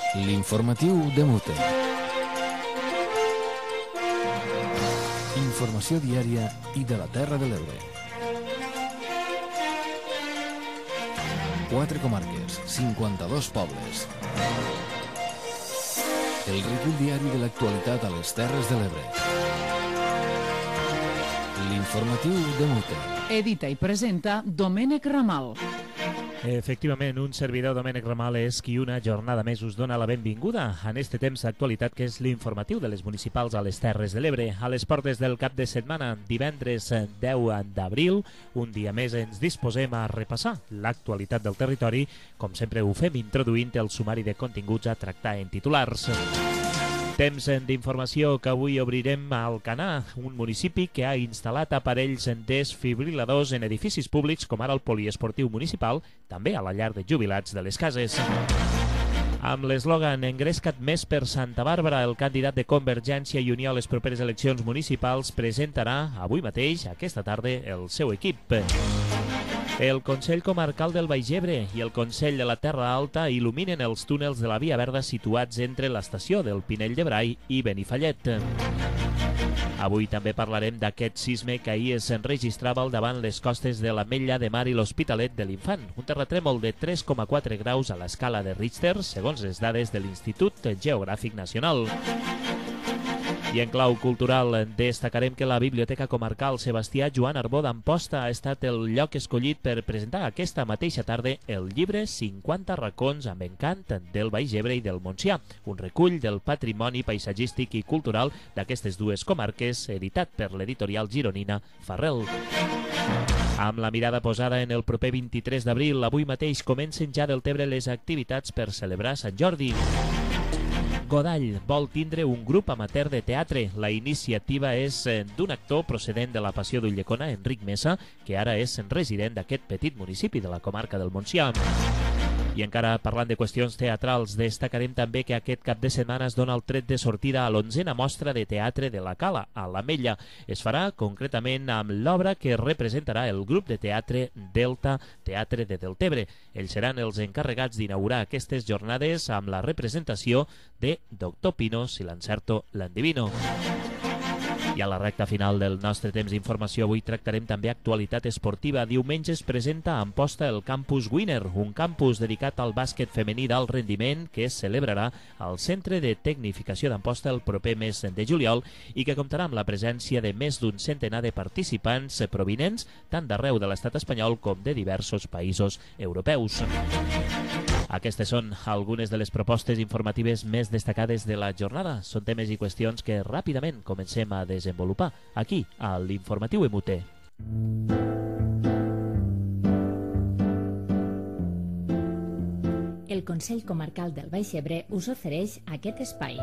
L'informatiu de Mute. Informació diària i de la Terra de l'Ebre. 4 comarques, 52 pobles. El recull diari de l'actualitat a les Terres de l'Ebre. L'informatiu de Mute. Edita i presenta Domènec Ramal. Efectivament, un servidor, Domènec Ramal, és qui una jornada més us dona la benvinguda en este temps d'actualitat que és l'informatiu de les municipals a les Terres de l'Ebre. A les portes del cap de setmana, divendres 10 d'abril, un dia més ens disposem a repassar l'actualitat del territori. Com sempre ho fem introduint el sumari de continguts a tractar en titulars. Temps d'informació que avui obrirem a Alcanar, un municipi que ha instal·lat aparells desfibriladors en edificis públics com ara el poliesportiu municipal, també a la llar de jubilats de les Cases. Amb l'eslògan "Engresca't més per Santa Bàrbara", el candidat de Convergència i Unió a les properes eleccions municipals presentarà avui mateix, aquesta tarda, el seu equip. El Consell Comarcal del Baix Ebre i el Consell de la Terra Alta il·luminen els túnels de la Via Verda situats entre l'estació del Pinell de Brai i Benifallet. Avui també parlarem d'aquest sisme que ahir s'enregistrava al davant les costes de l'Ametlla de Mar i l'Hospitalet de l'Infant. Un terratrèmol de 3,4 graus a l'escala de Richter, segons les dades de l'Institut Geogràfic Nacional. I en clau cultural destacarem que la Biblioteca Comarcal Sebastià Joan Arbó d'Amposta ha estat el lloc escollit per presentar aquesta mateixa tarda el llibre 50 racons amb encant del Baix Ebre i del Montsià, un recull del patrimoni paisatgístic i cultural d'aquestes dues comarques, editat per l'editorial gironina Farrel. Amb la mirada posada en el proper 23 d'abril, avui mateix comencen ja del Tebre les activitats per celebrar Sant Jordi. Godall vol tindre un grup amateur de teatre. La iniciativa és d'un actor procedent de la Passió d'Ulldecona, Enric Mesa, que ara és resident d'aquest petit municipi de la comarca del Montsià. I encara parlant de qüestions teatrals, destacarem també que aquest cap de setmana es dona el tret de sortida a l'11a mostra de teatre de la Cala, a l'Ametlla. Es farà concretament amb l'obra que representarà el grup de teatre Delta Teatre de Deltebre. Ells seran els encarregats d'inaugurar aquestes jornades amb la representació de Doctor Pino, si l'encerto l'endivino. I a la recta final del nostre temps d'informació avui tractarem també actualitat esportiva. Diumenge es presenta a Amposta el Campus Winner, un campus dedicat al bàsquet femení d'alt rendiment que es celebrarà al Centre de Tecnificació d'Amposta el proper mes de juliol i que comptarà amb la presència de més d'un centenar de participants provinents tant d'arreu de l'estat espanyol com de diversos països europeus. Aquestes són algunes de les propostes informatives més destacades de la jornada. Són temes i qüestions que ràpidament comencem a desenvolupar aquí, a l'Informatiu MUT. El Consell Comarcal del Baix Ebre us ofereix aquest espai.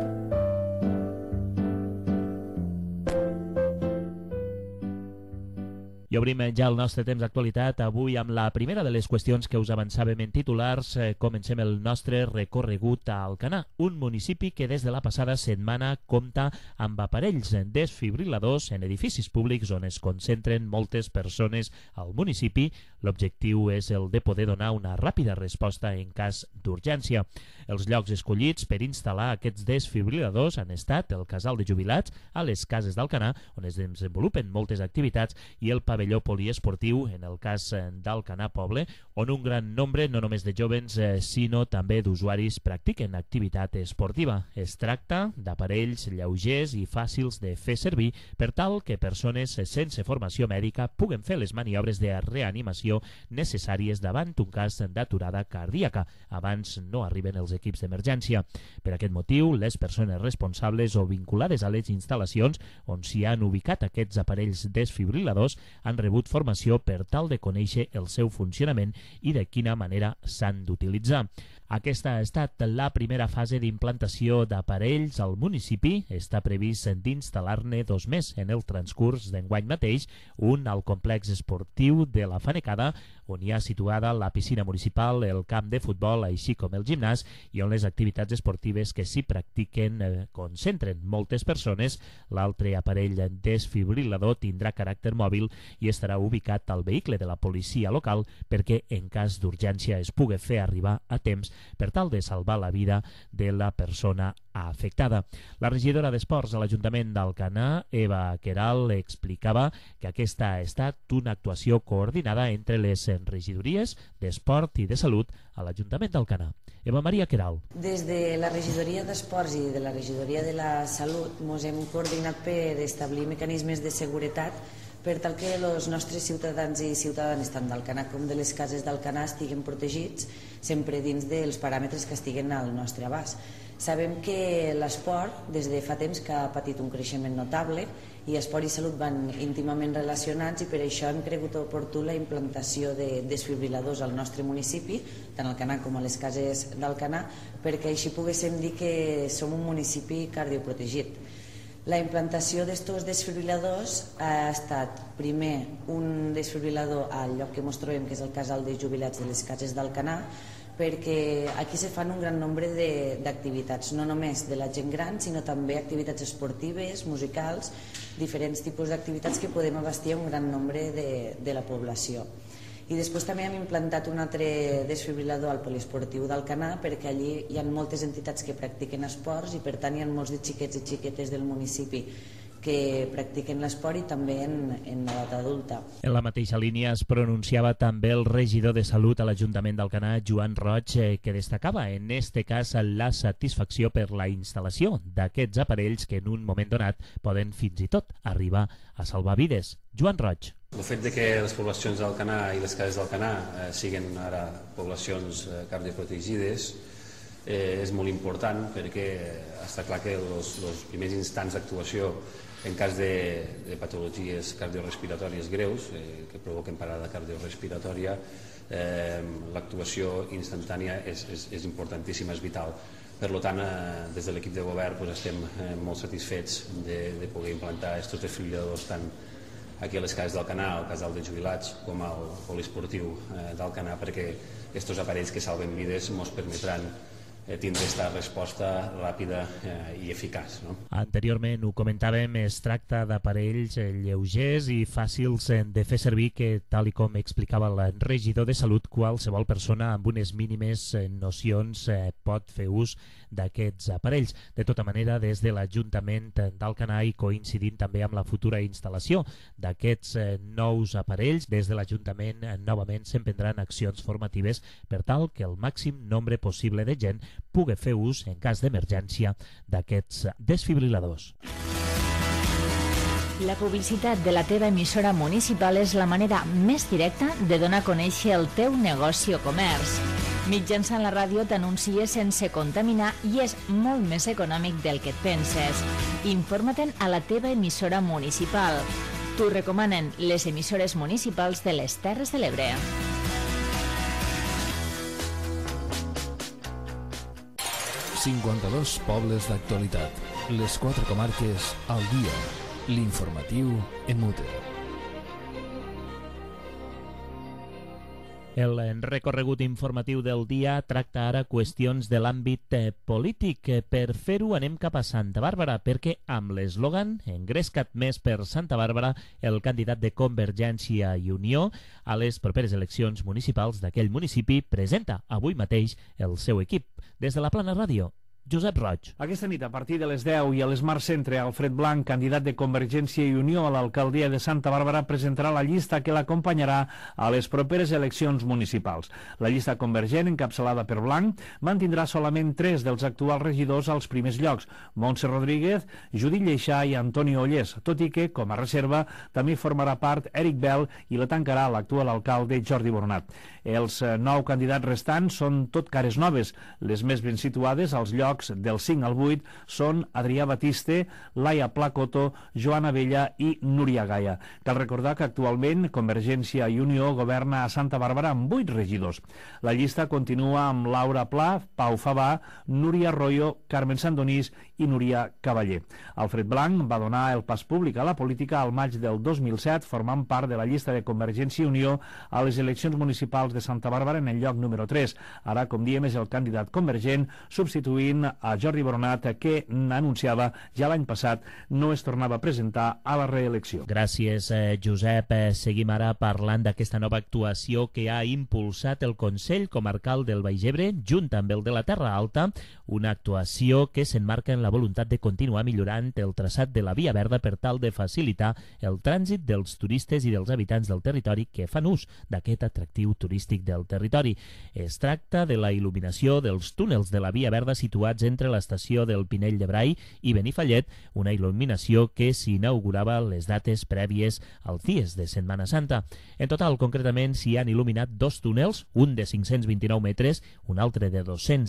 I obrim ja el nostre temps d'actualitat avui amb la primera de les qüestions que us avançàvem en titulars. Comencem el nostre recorregut a Alcanar, un municipi que des de la passada setmana compta amb aparells desfibriladors en edificis públics on es concentren moltes persones al municipi. L'objectiu és el de poder donar una ràpida resposta en cas d'urgència. Els llocs escollits per instal·lar aquests desfibriladors han estat el casal de jubilats a les Cases d'Alcanar, on es desenvolupen moltes activitats, i el pavelló poliesportiu, en el cas d'Alcanar Poble, on un gran nombre, no només de jóvens, sinó també d'usuaris, practiquen activitat esportiva. Es tracta d'aparells lleugers i fàcils de fer servir per tal que persones sense formació mèdica puguen fer les maniobres de reanimació necessàries davant un cas d'aturada cardíaca, abans no arriben els equips d'emergència. Per aquest motiu, les persones responsables o vinculades a les instal·lacions on s'hi han ubicat aquests aparells desfibriladors han rebut formació per tal de conèixer el seu funcionament i de quina manera s'han d'utilitzar. Aquesta ha estat la primera fase d'implantació d'aparells al municipi. Està previst d'instal·lar-ne 2 més en el transcurs d'enguany mateix, un al complex esportiu de la Fanecada, on hi ha situada la piscina municipal, el camp de futbol, així com el gimnàs, i on les activitats esportives que s'hi practiquen concentren moltes persones. L'altre aparell desfibrilador tindrà caràcter mòbil i estarà ubicat al vehicle de la policia local perquè, en cas d'urgència, es pugui fer arribar a temps per tal de salvar la vida de la persona afectada. La regidora d'Esports a l'Ajuntament d'Alcanar, Eva Queralt, explicava que aquesta ha estat una actuació coordinada entre les regidories d'Esport i de Salut a l'Ajuntament d'Alcanar. Eva Maria Queralt. Des de la regidoria d'Esports i de la regidoria de la Salut ens hem coordinat per establir mecanismes de seguretat per tal que els nostres ciutadans i ciutadanes, tant d'Alcanar com de les cases d'Alcanar, estiguin protegits sempre dins dels paràmetres que estiguen al nostre abast. Sabem que l'esport des de fa temps que ha patit un creixement notable i esport i salut van íntimament relacionats, i per això hem cregut oportú la implantació de desfibriladors al nostre municipi, tant a Alcanar com a les cases d'Alcanar, perquè així poguéssim dir que som un municipi cardioprotegit. La implantació d'estos desfibriladors ha estat primer un desfibrilador al lloc que ens trobem, que és el casal de jubilats de les cases d'Alcanar, perquè aquí se fan un gran nombre d'activitats, no només de la gent gran, sinó també activitats esportives, musicals, diferents tipus d'activitats que podem abastir a un gran nombre de la població. I després també hem implantat un altre desfibrilador al poliesportiu d'Alcanar, perquè allí hi ha moltes entitats que practiquen esports i per tant hi ha molts de xiquets i xiquetes del municipi que practiquen l'esport i també en l'edat adulta. En la mateixa línia es pronunciava també el regidor de Salut a l'Ajuntament d'Alcanar, Joan Roig, que destacava en este cas la satisfacció per la instal·lació d'aquests aparells que en un moment donat poden fins i tot arribar a salvar vides. Joan Roig. El fet de que les poblacions d'Alcanar i les cases d'Alcanar siguin ara poblacions cardioprotegides és molt important, perquè està clar que els primers instants d'actuació en cas de patologies cardiorespiratòries greus que provoquen parada cardiorespiratòria, l'actuació instantània és importantíssima, és vital. Per tant, des de l'equip de govern estem molt satisfets de poder implantar aquests desfibriladors tant aquí a les cases d'Alcanar, al casal de jubilats, com al poliesportiu d'Alcanar, perquè aquests aparells que salven vides ens permetran tindre aquesta resposta ràpida i eficaç. Anteriorment ho comentàvem, es tracta d'aparells lleugers i fàcils de fer servir que, tal i com explicava el regidor de Salut, qualsevol persona amb unes mínimes nocions pot fer ús d'aquests aparells. De tota manera, des de l'Ajuntament d'Alcanar, i coincidint també amb la futura instal·lació d'aquests nous aparells, des de l'Ajuntament novament s'emprendran accions formatives per tal que el màxim nombre possible de gent pugui fer ús, en cas d'emergència, d'aquests desfibriladors. La publicitat de la teva emissora municipal és la manera més directa de donar a conèixer el teu negoci o comerç. Mitjançant la ràdio t'anuncies sense contaminar i és molt més econòmic del que et penses. Informa-te'n a la teva emissora municipal. T'ho recomanen les emissores municipals de les Terres de l'Ebre. ...52 pobles d'actualitat. Les 4 comarques al dia. L'informatiu en mute. El recorregut informatiu del dia tracta ara qüestions de l'àmbit polític. Per fer-ho anem cap a Santa Bàrbara, perquè amb l'eslògan "Engresca't més per Santa Bàrbara", el candidat de Convergència i Unió a les properes eleccions municipals d'aquell municipi presenta avui mateix el seu equip. Des de la Plana Ràdio, Josep Roig. Aquesta nit, a partir de les 10 i a l'Smart Centre, Alfred Blanc, candidat de Convergència i Unió a l'alcaldia de Santa Bàrbara, presentarà la llista que l'acompanyarà a les properes eleccions municipals. La llista convergent, encapçalada per Blanc, mantindrà solament 3 dels actuals regidors als primers llocs, Montse Rodríguez, Judit Lleixà i Antoni Ollés, tot i que, com a reserva, també formarà part Eric Bell i la tancarà l'actual alcalde Jordi Boronat. Els 9 candidats restants són tot cares noves, les més ben situades als llocs llocs del 5 al 8 són Adrià Batiste, Laia Placoto, Joana Vella i Núria Gaia. Cal recordar que actualment Convergència i Unió governa a Santa Bàrbara amb 8 regidors. La llista continua amb Laura Pla, Pau Favà, Núria Arroyo, Carmen Sandonís i Núria Cavaller. Alfred Blanc va donar el pas públic a la política al maig del 2007, formant part de la llista de Convergència i Unió a les eleccions municipals de Santa Bàrbara en el lloc número 3. Ara, com diem, és el candidat convergent, substituint a Jordi Boronat, que anunciava ja l'any passat no es tornava a presentar a la reelecció. Gràcies, Josep. Seguim ara parlant d'aquesta nova actuació que ha impulsat el Consell Comarcal del Baix Ebre, junt amb el de la Terra Alta, una actuació que s'enmarca en la voluntat de continuar millorant el traçat de la Via Verda per tal de facilitar el trànsit dels turistes i dels habitants del territori que fan ús d'aquest atractiu turístic del territori. Es tracta de la il·luminació dels túnels de la Via Verda situats entre l'estació del Pinell de Brai i Benifallet, una il·luminació que s'inaugurava les dates prèvies als dies de Setmana Santa. En total, concretament, s'hi han il·luminat 2 túnels, un de 529 metres, un altre de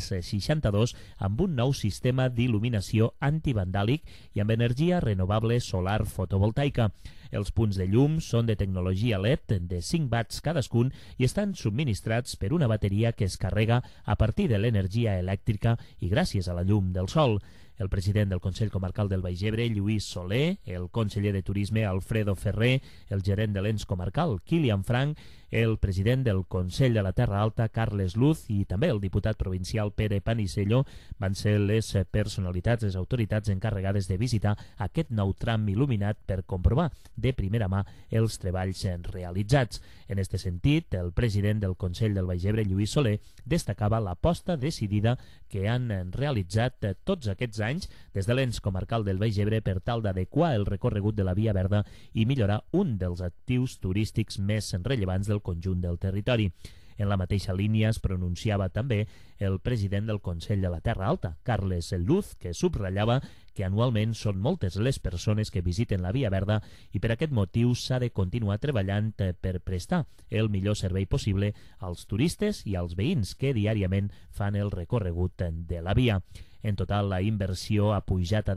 262, amb un nou sistema d'il·luminació antivandàlic i amb energia renovable solar fotovoltaica. Els punts de llum són de tecnologia LED de 5 watts cadascun i estan subministrats per una bateria que es carrega a partir de l'energia elèctrica i gràcies a la llum del sol. El president del Consell Comarcal del Baix Ebre, Lluís Soler, el conseller de Turisme, Alfredo Ferrer, el gerent de l'ens comarcal, Kilian Frank, el president del Consell de la Terra Alta, Carles Luz, i també el diputat provincial Pere Panisello van ser les personalitats, les autoritats encarregades de visitar aquest nou tram il·luminat per comprovar de primera mà els treballs realitzats. En aquest sentit, el president del Consell del Baix Ebre, Lluís Soler, destacava l'aposta decidida que han realitzat tots aquests anys des de l'ens comarcal del Baix Ebre per tal d'adequar el recorregut de la Via Verda i millorar un dels actius turístics més rellevants del conjunt del territori. En la mateixa línia es pronunciava també el president del Consell de la Terra Alta, Carles Luz, que subratllava que anualment són moltes les persones que visiten la Via Verda i per aquest motiu s'ha de continuar treballant per prestar el millor servei possible als turistes i als veïns que diàriament fan el recorregut de la via. En total, la inversió ha pujat a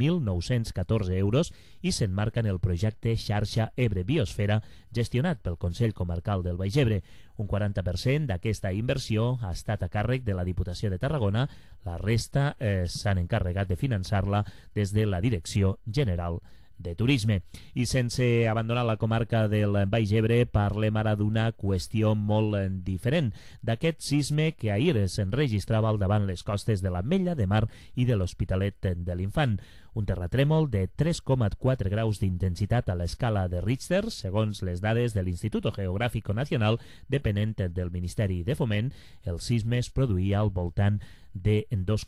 17.914 euros i s'enmarca en el projecte Xarxa Ebre Biosfera gestionat pel Consell Comarcal del Baix Ebre. Un 40% d'aquesta inversió ha estat a càrrec de la Diputació de Tarragona, la resta s'han encarregat de finançar-la des de la Direcció General de Turisme. I sense abandonar la comarca del Baix Ebre, parlem ara d'una qüestió molt diferent, d'aquest sisme que ahir s'enregistrava al davant les costes de l'Ametlla de Mar i de l'Hospitalet de l'Infant. Un terratrèmol de 3,4 graus d'intensitat a l'escala de Richter, segons les dades de l'Instituto Geográfico Nacional, depenent del Ministeri de Foment. El sisme es produïa al voltant de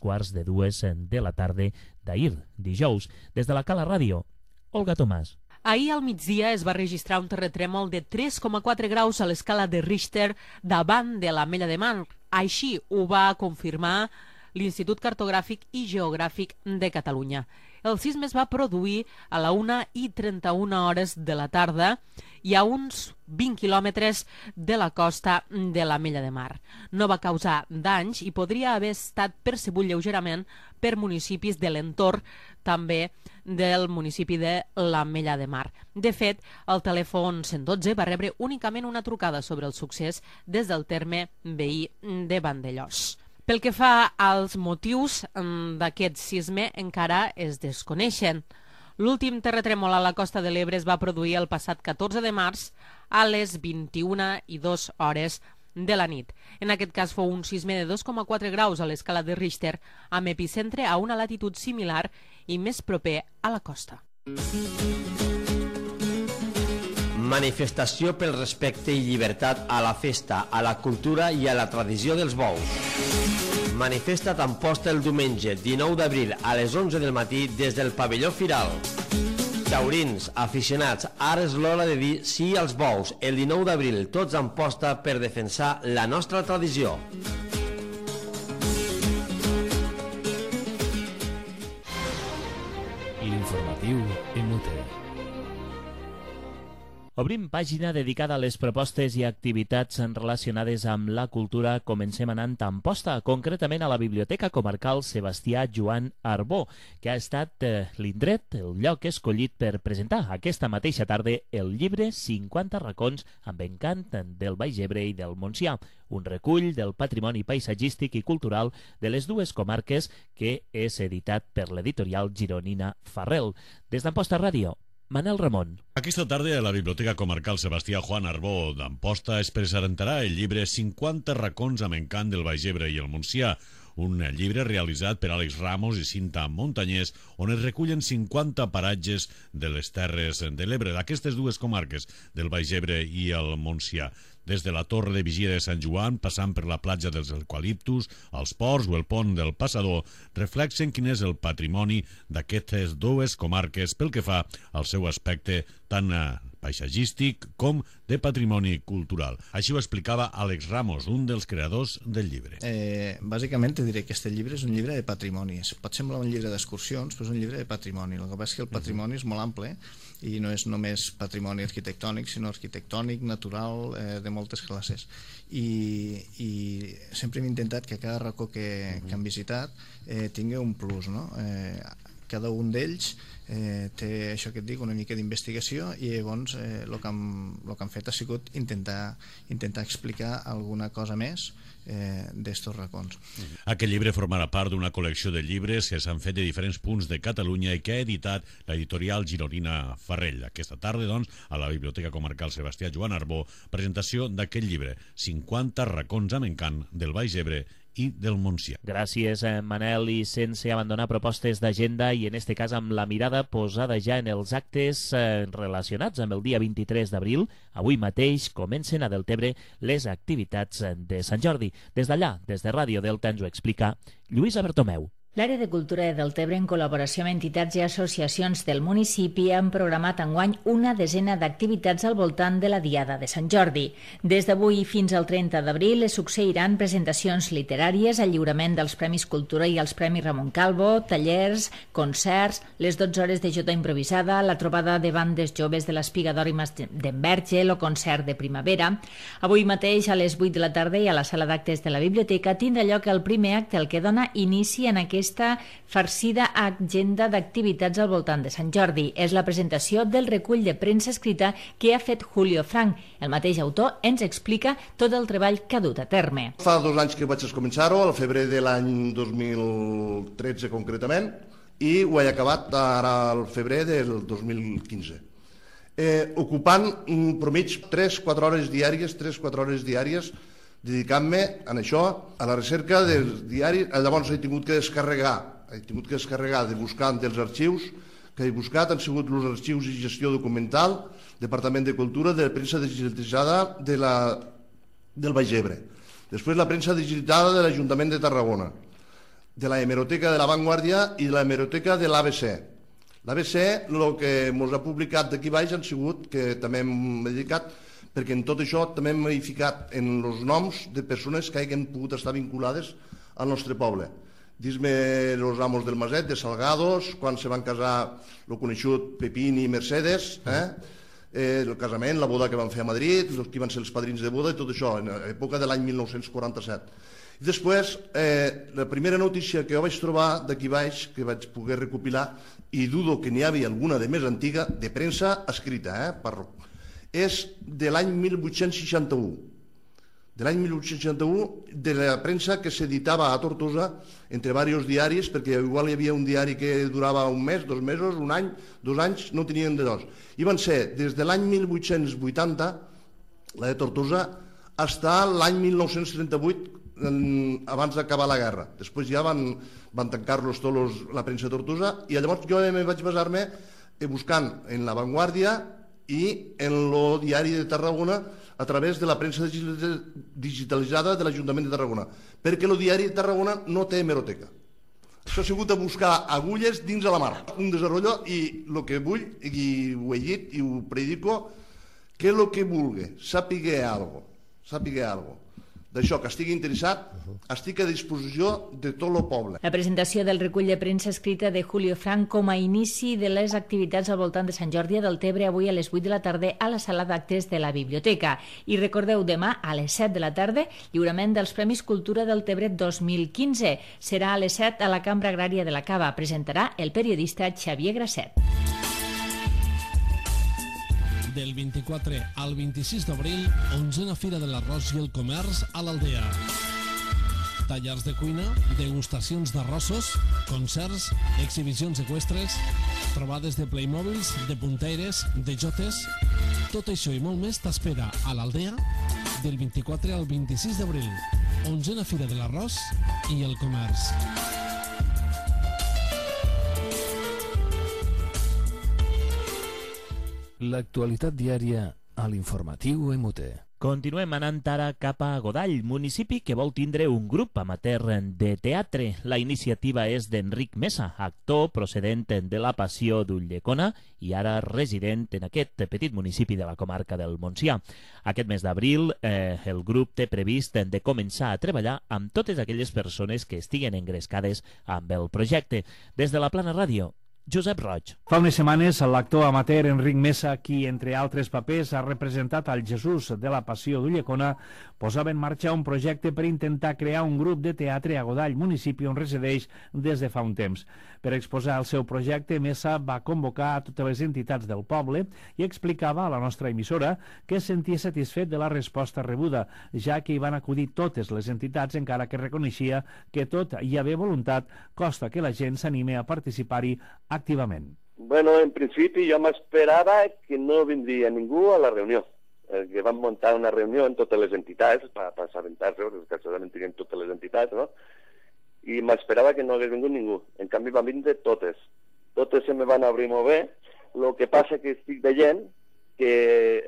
2:45 de la tarda d'ahir, dijous. Des de la Cala Ràdio, Olga Tomàs. Ahir al migdia es va registrar un terratrèmol de 3,4 graus a l'escala de Richter davant de l'Ametlla de Mar. Així ho va confirmar l'Institut Cartogràfic i Geogràfic de Catalunya. El sisme es va produir a la 1:31 de la tarda i a uns 20 quilòmetres de la costa de l'Ametlla de Mar. No va causar danys i podria haver estat percebut lleugerament per municipis de l'entorn, també del municipi de l'Ametlla de Mar. De fet, el telèfon 112 va rebre únicament una trucada sobre el succés des del terme veí de Vandellòs. Pel que fa als motius d'aquest sisme, encara es desconeixen. L'últim terratrèmol a la costa de l'Ebre es va produir el passat 14 de març a les 21:02 de la nit. En aquest cas fou un sisme de 2,4 graus a l'escala de Richter, amb epicentre a una latitud similar i més proper a la costa. Manifestació pel respecte i llibertat a la festa, a la cultura i a la tradició dels bous. Manifesta t'Amposta el diumenge 19 d'abril a les 11 del matí des del pavelló Firal. Taurins, aficionats, ara és l'hora de dir sí als bous. El 19 d'abril tots a Amposta per defensar la nostra tradició. L'informatiu en UTE. Obrim pàgina dedicada a les propostes i activitats relacionades amb la cultura. Comencem anant a Amposta, concretament a la Biblioteca Comarcal Sebastià Joan Arbó, que ha estat l'indret, el lloc escollit per presentar aquesta mateixa tarda el llibre 50 racons amb encant del Baix Ebre i del Montsià, un recull del patrimoni paisatgístic i cultural de les dues comarques que és editat per l'editorial gironina Farrel. Des d'Amposta Ràdio, Manel Ramon. Aquesta tarda a la Biblioteca Comarcal Sebastià Joan Arbó d'Amposta es presentarà el llibre 50 racons amb encant del Baix Ebre i el Montsià, un llibre realitzat per Àlex Ramos i Cinta Montañés, on es recullen 50 paratges de les Terres de l'Ebre, d'aquestes dues comarques, del Baix Ebre i el Montsià. Des de la Torre de Vigia de Sant Joan, passant per la platja dels Eucaliptus, els ports o el pont del Passador, reflexen quin és el patrimoni d'aquestes dues comarques pel que fa al seu aspecte tant paisatgístic com de patrimoni cultural. Així ho explicava Àlex Ramos, un dels creadors del llibre. Bàsicament te diré que aquest llibre és un llibre de patrimoni. Pot semblar un llibre d'excursions, però és un llibre de patrimoni. El que passa és que el patrimoni és molt ample i no és només patrimoni arquitectònic, sinó arquitectònic, natural, de moltes classes. I sempre hem intentat que cada racó que hem visitat tingui un plus, no? Cada un d'ells té, això que et dic, una mica d'investigació i llavors el que han fet ha sigut intentar explicar alguna cosa més d'estos racons. Aquest llibre formarà part d'una col·lecció de llibres que s'han fet de diferents punts de Catalunya i que ha editat l'editorial gironina Farrell. Aquesta tarda, doncs, a la Biblioteca Comarcal Sebastià Joan Arbó, presentació d'aquest llibre, 50 racons amb encant del Baix Ebre i del Montsià. Gràcies, Manel, i sense abandonar propostes d'agenda i en este cas amb la mirada posada ja en els actes relacionats amb el dia 23 d'abril, avui mateix comencen a Deltebre les activitats de Sant Jordi. Des d'allà, des de Ràdio Delta, ens ho explica Lluïsa Bertomeu. L'Àrea de Cultura de Deltebre, en col·laboració amb entitats i associacions del municipi, han programat enguany una desena d'activitats al voltant de la Diada de Sant Jordi. Des d'avui fins al 30 d'abril es succeiran presentacions literàries, el lliurament dels Premis Cultura i els Premis Ramon Calvo, tallers, concerts, les 12 hores de jota improvisada, la trobada de bandes joves de l'Espiga d'Or i Mas d'Enverge, el concert de primavera. Avui mateix, a les 8 de la tarda i a la sala d'actes de la biblioteca, tindrà lloc el primer acte, el que dona inici en aquesta farcida agenda d'activitats al voltant de Sant Jordi. És la presentació del recull de premsa escrita que ha fet Julio Frank. El mateix autor ens explica tot el treball que ha dut a terme. Fa 2 anys que vaig començar-ho, al febrer de l'any 2013 concretament, i ho he acabat ara al febrer del 2015. Ocupant promig 3-4 hores diàries dedicant-me a això, a la recerca dels diaris. Llavors he tingut que descarregar de buscar dels arxius que he buscat. Han sigut els arxius i gestió documental, Departament de Cultura, de la premsa digitalitzada del Baix Ebre. Després la premsa digitalitzada de l'Ajuntament de Tarragona, de la hemeroteca de La Vanguardia i de la hemeroteca de l'ABC. L'ABC, el que ens ha publicat d'aquí baix han sigut, que també m'he dedicat, perquè en tot això també m'he ficat en els noms de persones que hagin pogut estar vinculades al nostre poble. Dis-me els amos del Maset, de Salgados, quan se van casar el coneixut Pepín i Mercedes, el casament, la boda que van fer a Madrid, els que van ser els padrins de boda i tot això, en l'època de l'any 1947. I després, la primera notícia que jo vaig trobar d'aquí baix, que vaig poder recopilar, i dudo que n'hi havia alguna de més antiga, de premsa escrita, és de l'any 1861. De l'any 1861, de la premsa que s'editava a Tortosa entre diversos diaris, perquè igual hi havia un diari que durava un mes, 2 mesos, un any, 2 anys, no tenien de 2. I van ser des de l'any 1880, la de Tortosa, fins l'any 1938, abans d'acabar la guerra. Després ja van tancar-los tots la premsa de Tortosa, i llavors jo vaig basar-me buscant en La Vanguardia i en el diari de Tarragona a través de la premsa digitalitzada de l'Ajuntament de Tarragona, perquè el diari de Tarragona no té hemeroteca. Això ha sigut a buscar agulles dins de la mar. Un desenvolupament, i el que vull, i ho he dit i ho predico, que el que vulgui sàpiga algo d'això, que estigui interessat, estic a disposició de tot el poble. La presentació del recull de premsa escrita de Julio Frank com a inici de les activitats al voltant de Sant Jordi del Tebre avui a les 8 de la tarda a la sala d'actes de la biblioteca. I recordeu, demà a les 7 de la tarda, lliurament dels Premis Cultura del Tebre 2015. Serà a les 7 a la Cambra Agrària de la Cava. Presentarà el periodista Xavier Grasset. Del 24 al 26 d'abril, 11a Fira de l'Arròs i el Comerç a l'Aldea. Tallers de cuina, degustacions d'arrossos, concerts, exhibicions eqüestres, trobades de Playmobils, de punteires, de jotes... Tot això i molt més t'espera a l'Aldea del 24 al 26 d'abril. 11a Fira de l'Arròs i el Comerç. L'actualitat diària a l'informatiu MUT. Continuem anant ara cap a Godall, municipi que vol tindre un grup amateur de teatre. La iniciativa és d'Enric Mesa, actor procedent de la Passió d'Ulldecona i ara resident en aquest petit municipi de la comarca del Montsià. Aquest mes d'abril el grup té previst de començar a treballar amb totes aquelles persones que estiguen engrescades amb el projecte. Des de la Plana Ràdio, Josep Roig. Fa unes setmanes, l'actor amateur Enric Mesa, qui, entre altres papers, ha representat al Jesús de la Passió d'Ulldecona, posava en marxa un projecte per intentar crear un grup de teatre a Godall, municipi on resideix des de fa un temps. Per exposar el seu projecte, Mesa va convocar a totes les entitats del poble i explicava a la nostra emissora que es sentia satisfet de la resposta rebuda, ja que hi van acudir totes les entitats, encara que reconeixia que tot hi haver voluntat costa que la gent s'anime a participar-hi activament. Bueno, en principi jo m'esperava que no vindria ningú a la reunió, que van muntar una reunió en totes les entitats, per assabentar-se, perquè casualment tinguem totes les entitats, no? I m'esperava que no hagués vingut ningú. En canvi van vindre totes. Totes se me van obrir molt bé. El que passa que estic veient que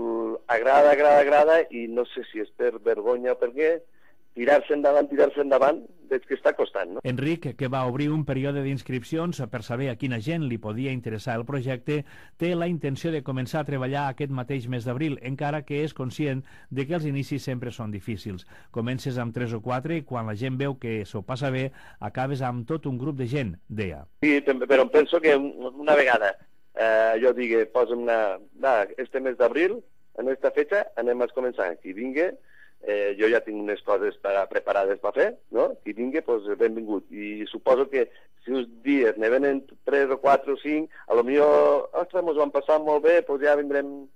agrada, i no sé si és per vergonya o per què, tirar-se endavant, veig que està costant, no? Enric, que va obrir un període d'inscripcions per saber a quina gent li podia interessar el projecte, té la intenció de començar a treballar aquest mateix mes d'abril, encara que és conscient de que els inicis sempre són difícils. Comences amb 3 o 4 i quan la gent veu que s'ho passa bé, acabes amb tot un grup de gent, deia. Sí, però penso que una vegada jo digui, posa'm este mes d'abril, en aquesta fecha, anem a començar. Qui vingui, jo ja tinc unes coses preparades per fer, no? Qui vingui, doncs benvingut. I suposo que si uns dies ne venen 3 o 4 o 5, a lo millor, ostres, ens ho han passat molt bé, doncs ja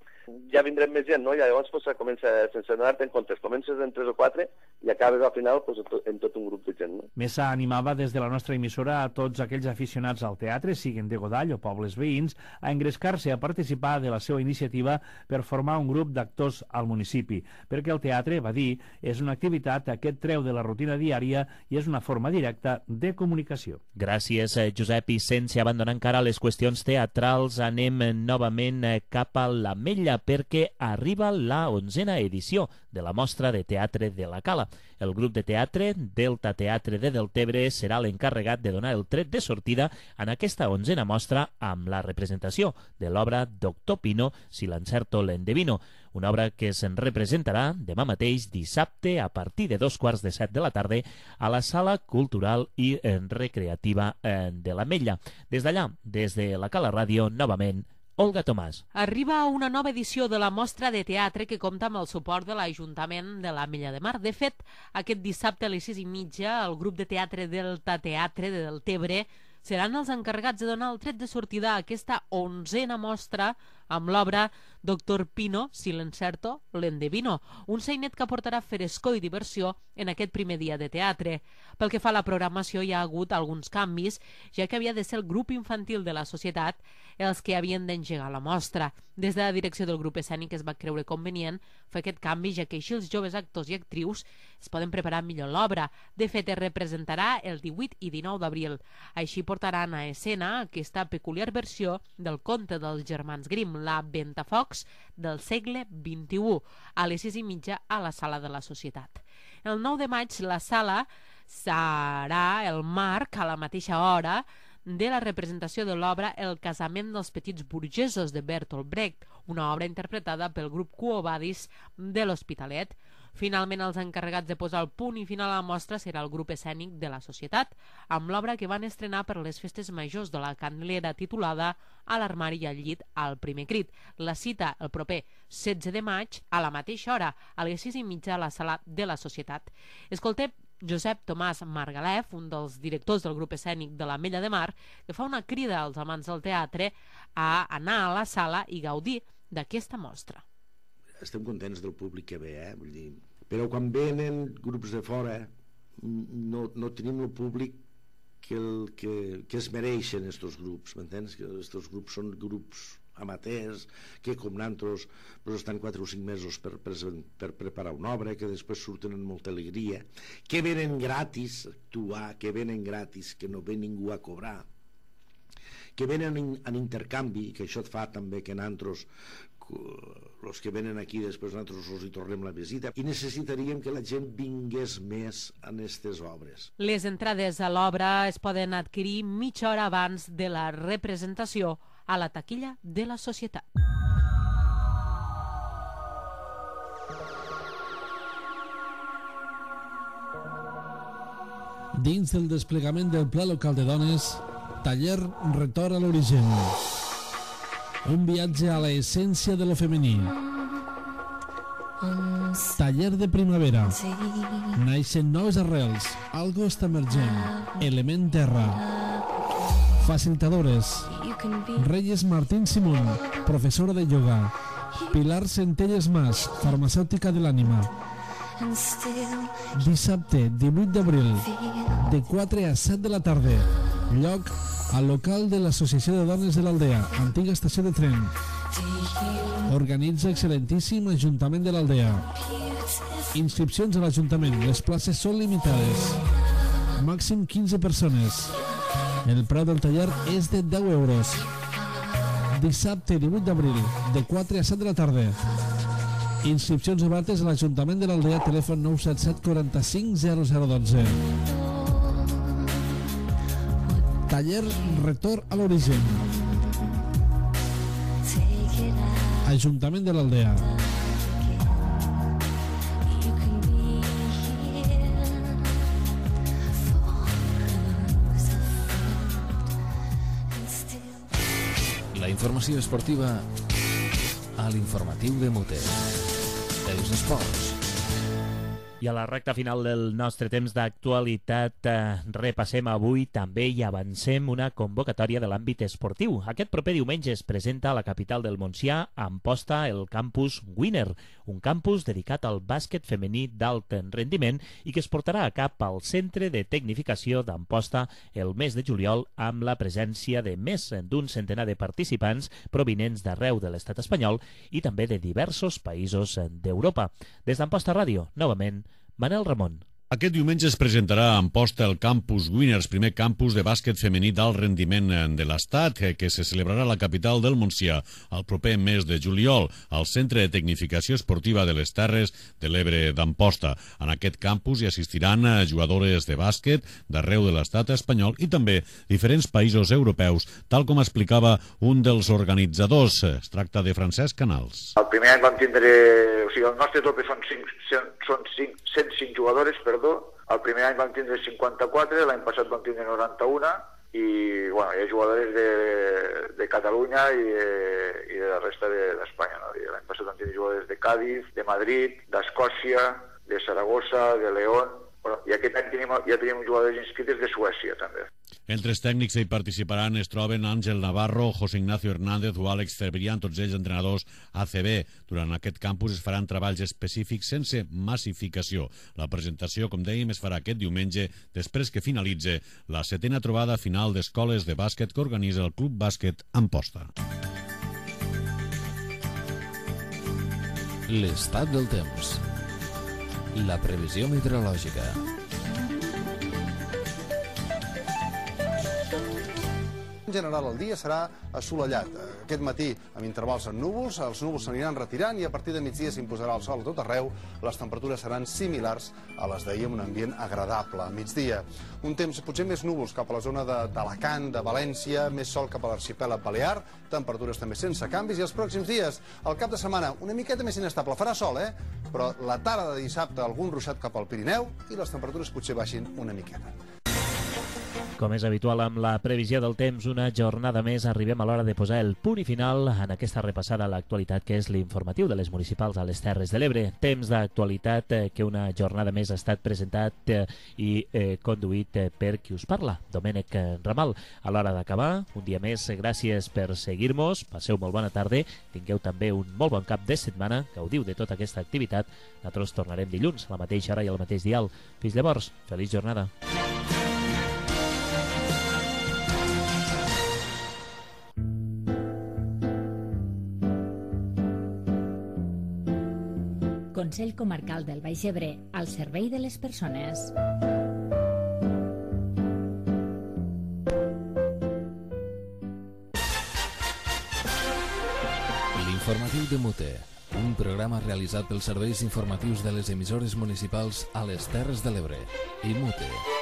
vindrem més gent, no? I llavors comença, sense donar-te en compte, comences en 3 o 4 i acabes al final en tot un grup de gent, no? Mesa animava des de la nostra emissora a tots aquells aficionats al teatre, siguin de Godall o pobles veïns, a engrescar-se a participar de la seva iniciativa per formar un grup d'actors al municipi, perquè el teatre, va dir, és una activitat que et treu de la rutina diària i és una forma directa de comunicació. Gràcies, Josep, i sense abandonar encara les qüestions teatrals, anem novament cap a l'Ametlla, perquè arriba la 11a edició de la Mostra de Teatre de la Cala. El grup de teatre Delta Teatre de Deltebre serà l'encarregat de donar el tret de sortida en aquesta 11a mostra amb la representació de l'obra Doctor Pino, si l'encerto l'endevino, una obra que se'n representarà demà mateix dissabte a partir de 2:15 de la tarda a la Sala Cultural i Recreativa de l'Ametlla. Des d'allà, des de la Cala Ràdio, novament, Olga Tomàs. Arriba una nova edició de la Mostra de Teatre que compta amb el suport de l'Ajuntament de l'Ametlla de Mar. De fet, aquest dissabte a les 6:30 el grup de teatre Delta Teatre de Deltebre seran els encarregats de donar el tret de sortida a aquesta 11a mostra amb l'obra Doctor Pino, si l'encerto, l'endevino, un sainet que aportarà frescor i diversió en aquest primer dia de teatre. Pel que fa a la programació hi ha hagut alguns canvis, ja que havia de ser el grup infantil de la societat els que havien d'engegar la mostra. Des de la direcció del grup escènic es va creure convenient fer aquest canvi, ja que així els joves actors i actrius es poden preparar millor l'obra. De fet, es representarà el 18 i 19 d'abril. Així portaran a escena aquesta peculiar versió del conte dels germans Grimm, la Ventafocs del segle XXI, a les 6:30 a la Sala de la Societat. El 9 de maig la sala serà el marc a la mateixa hora de la representació de l'obra El casament dels petits burgesos de Bertolt Brecht, una obra interpretada pel grup Quo Vadis de l'Hospitalet. Finalment, els encarregats de posar el punt i final a la mostra serà el grup escènic de la Societat, amb l'obra que van estrenar per les festes majors de la Candelera titulada A l'armari i al llit al primer crit. La cita el proper 16 de maig a la mateixa hora, a les 6:30 a la sala de la Societat. Escoltem Josep Tomàs Margalef, un dels directors del grup escènic de l'Ametlla de Mar, que fa una crida als amants del teatre a anar a la sala i gaudir d'aquesta mostra. Estem contents del públic que ve, vull dir, però quan venen grups de fora no tenim el públic que es mereixen estos grups, m'entens? Que estos grups són grups amateurs que com nosaltres estan 4 o 5 mesos per preparar una obra, que després surten amb molta alegria, que venen gratis a actuar, que venen gratis, que no ve ningú a cobrar, que venen en intercanvi, que això et fa també que nosaltres, els que venen aquí després nosaltres els hi tornem la visita, i necessitaríem que la gent vingués més a aquestes obres. Les entrades a l'obra es poden adquirir mitja hora abans de la representació a la taquilla de la Societat. Dins del desplegament del Pla Local de Dones, taller Retorn a l'origen. Un viatge a l'essència de lo femení. Taller de primavera. Naixen noves arrels. Algo està emergent. Element terra. Facilitadores. Reyes Martín Simón, professora de yoga. Pilar Centelles Mas, farmacèutica de l'ànima. Dissabte, 18 d'abril, de 4 a 7 de la tarda. Lloc al local de l'Associació de Dones de l'Aldea, antiga estació de tren. Organitza excel·lentíssim Ajuntament de l'Aldea. Inscripcions a l'Ajuntament, les places són limitades. Màxim 15 persones. El preu del taller és de 10 euros. Dissabte 18 d'abril, de 4 a 7 de la tarda. Inscripcions obertes a l'Ajuntament de l'Aldea, telèfon 977 45 0012. Taller Retorn a l'origen. Ajuntament de l'Aldea. La informació esportiva a l'informatiu de Mute. Els esports. I a la recta final del nostre temps d'actualitat repassem avui també i avancem una convocatòria de l'àmbit esportiu. Aquest proper diumenge es presenta a la capital del Montsià a Amposta el campus Winner, un campus dedicat al bàsquet femení d'alt rendiment i que es portarà a cap al Centre de Tecnificació d'Amposta el mes de juliol amb la presència de més d'un centenar de participants provinents d'arreu de l'estat espanyol i també de diversos països d'Europa. Des d'Amposta Ràdio, novament, Manel Ramon. Aquest diumenge es presentarà a Amposta el Campus Winners, primer campus de bàsquet femení d'alt rendiment de l'Estat, que se celebrarà a la capital del Montsià el proper mes de juliol, al Centre de Tecnificació Esportiva de les Terres de l'Ebre d'Amposta. En aquest campus hi assistiran jugadores de bàsquet d'arreu de l'Estat espanyol i també diferents països europeus, tal com explicava un dels organitzadors. Es tracta de Francesc Canals. El primer any vam tindre... O sigui, el nostre tope són 105 jugadores, el primer any vam tindre 54, l'any passat vam tindre 91 i bueno, hi ha jugadores de Catalunya i de la resta d'Espanya. No? L'any passat vam tindre jugadores de Cádiz, de Madrid, d'Escòcia, de Saragossa, de León, bueno, i aquest any ja tenim jugadors inscrits de Suècia també. Entre els tècnics que hi participaran es troben Àngel Navarro, José Ignacio Hernández o Àlex Cebrián, tots ells entrenadors ACB. Durant aquest campus es faran treballs específics sense massificació. La presentació, com dèiem, es farà aquest diumenge després que finalitze la 7a trobada final d'escoles de bàsquet que organitza el Club Bàsquet Amposta. L'estat del temps. La previsió meteorològica. En general, el dia serà assolellat. Aquest matí, amb intervals en núvols, els núvols s'aniran retirant i a partir de migdia s'imposarà el sol a tot arreu. Les temperatures seran similars a les d'ahir, amb un ambient agradable a migdia. Un temps potser més núvols cap a la zona d'Alacant, de València, més sol cap a l'arxipèlag balear, temperatures també sense canvis, i els pròxims dies, el cap de setmana, una miqueta més inestable. Farà sol, però la tarda de dissabte algun ruixat cap al Pirineu i les temperatures potser baixin una miqueta. Com és habitual amb la previsió del temps, una jornada més arribem a l'hora de posar el punt i final en aquesta repassada a l'actualitat que és l'informatiu de les municipals a les Terres de l'Ebre. Temps d'actualitat que una jornada més ha estat presentat i conduït per qui us parla, Domènec Ramal. A l'hora d'acabar, un dia més, gràcies per seguir-nos, passeu molt bona tarda, tingueu també un molt bon cap de setmana, gaudiu de tota aquesta activitat. Nosaltres tornarem dilluns a la mateixa hora i al mateix dial. Fins llavors, feliç jornada. Consell Comarcal del Baix Ebre, al servei de les persones. L'informatiu de Mute, un programa realitzat pels serveis informatius de les emissores municipals a les Terres de l'Ebre i Mute.